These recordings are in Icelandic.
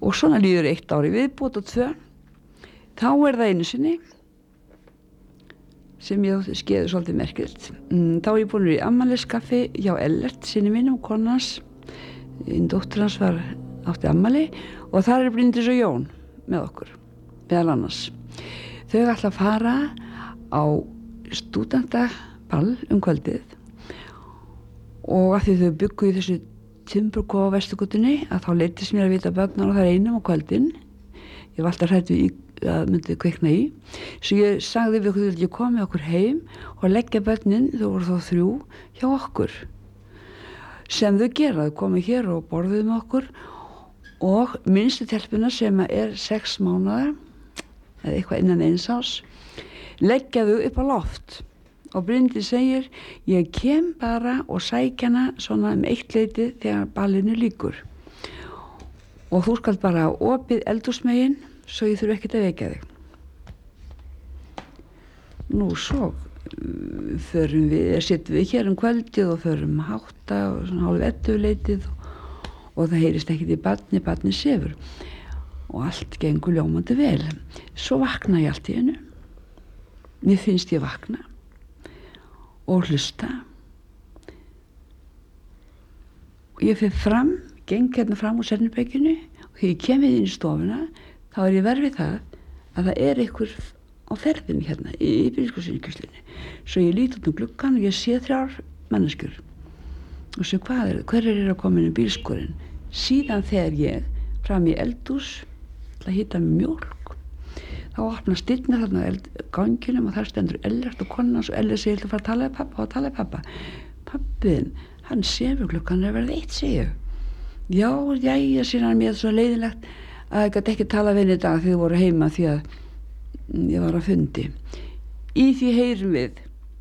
og svona líður 1 ár í viðbót og 2. Þá það einu sinni sem ég skeði svolítið merkilegt. Þá ég búin í afmæliskaffi hjá Ellert, sinni mínum, konans. Dóttir hans átti afmæli og þar Bryndís og Jón með okkur, meðal annars. Þau ætla að fara á stúdentaball kvöldið og af því þau byggu í þessu timburkofa á Vesturgötunni að þá leiddist mér að vita börnar og það einum á kvöldin. Ég var alltaf hrædd við að myndi kvikna í. Svo ég sagði við okkur, ég kom með okkur heim og leggja börnin, þau voru þá 3, hjá okkur. Sem þau gera, þau komu hér og borðuðu með okkur og minnstu telpuna sem 6 mánaða, eða eitthvað innan 1 árs, leggja þau upp á loft. Og Bryndís segir, ég kem bara og sækja hana svona 1 leitið þegar ballinu lýkur. Og þú skalt bara opið eldhúsmegin svo ég þurfi ekkert að vekja þig. Nú svo sittum við hér kvöldið og förum 8 og svona 9:30 leitið og það heyrist ekkert í barnið sefur. Og allt gengur ljómandi vel. Svo vakna ég allt í einu. Mér finnst ég vakna og hlusta. Og ég fer fram, geng hérna fram úr Selnubekkinu og þegar ég kem inn í stofuna þá ég verð við það að það einhver á ferðinni hérna í bílskúrsinnkjörslunni. Svo ég lít út gluggann og ég sé 3 manneskjur og sé hver að koma inn í bílskúrin. Síðan þegar ég fram í eldhús til að hita með mjólk þá opnast dyrnar þarna á ganginum og þar stendur Ellert og konan og Ellert segir, ég ætla að fara að tala við pappa. Pappiðinn, hann sefur, klukkan verið 1, segir ég. Já, jæja, sér hann mér svo leiðilegt að ég gæti ekki tala við henni í dag þegar þið voru heima því að ég var að fundi. Í því heyrum við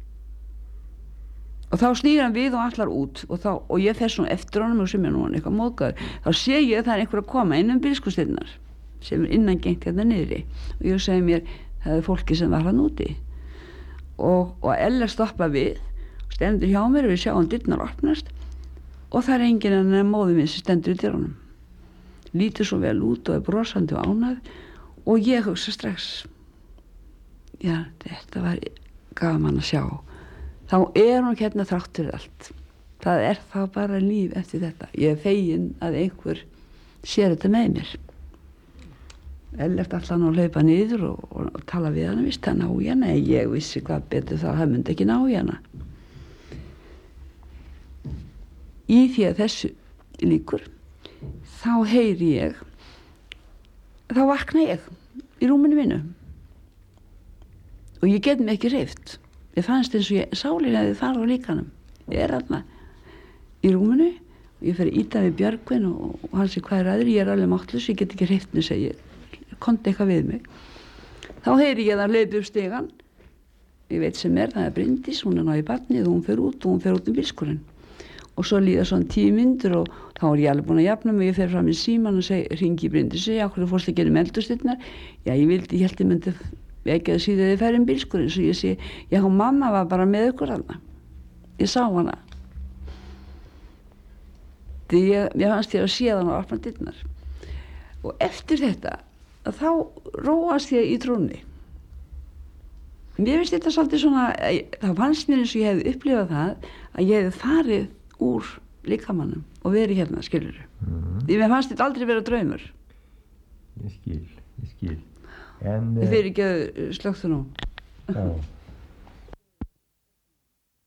og þá snýr hann við og allar út og ég fer svona eftir honum og sem nú hann eitthvað móðgaður. Þá sé ég að það einhver að koma inn bílskúrsdyrnar sem innangengt hérna niðri og ég segi mér, það fólki sem var hann úti og Ella stoppa við og stendur hjá mér og við sjáum dyrnar opnast og það enginn en móðir minn sem stendur í dyrunum. Lítur svo vel út og brosandi og ánægð og ég hugsa strax, já, þetta var gaman að sjá. Þá hún hérna þrátt fyrir allt. Það þá bara líf eftir þetta. Ég fegin að einhver sér þetta með mér. Ellert allan að hlaupa niður og tala við hana, víst að ná í hana. Ég vissi hvað betur það myndi ekki ná í hana. Í því að þessu líkur, þá heyri ég, þá vakna ég í rúminu mínu. Og ég get mig ekki hreyft. Ég fannst eins og sálin hefði farið á líkanum. Ég þarna í rúminu og ég fer að ýta við Björgvin og hann segir, hvað aðri? Ég alveg máttlaus, ég get ekki hreyft mig, segi ég. Komdu eitthvað við mig. Þá heyri ég það hlaupa upp stigann. Ég veit sem það Bryndís, hún ná í barnið og hún fer út bílskúrinn. Og svo líða svona 10 mínútur og þá ég alveg búin að jafna mig, ég fer fram í símann og hringi Bryndís, segi, hvernig fórstu að gera eldhúsdyrnar? Já, ég held ég myndi ekki að síða þið færi bílskúrinn, svo ég segi, já, mamma var bara með ykkur hana. Ég sá hana. Því ég fannst ég að sé hana og opna dyrnar. Og eftir þetta, þá róast ég í trúnni. Mér finnst þetta svolítið svona, það fannst mér eins og ég hefði upplifað það að ég hefði farið úr líkamannum og verið hérna, skilurðu. Því mér fannst þetta aldrei vera draumur. Ég skil. Þið fyrir ekki að slöktu nú. Já.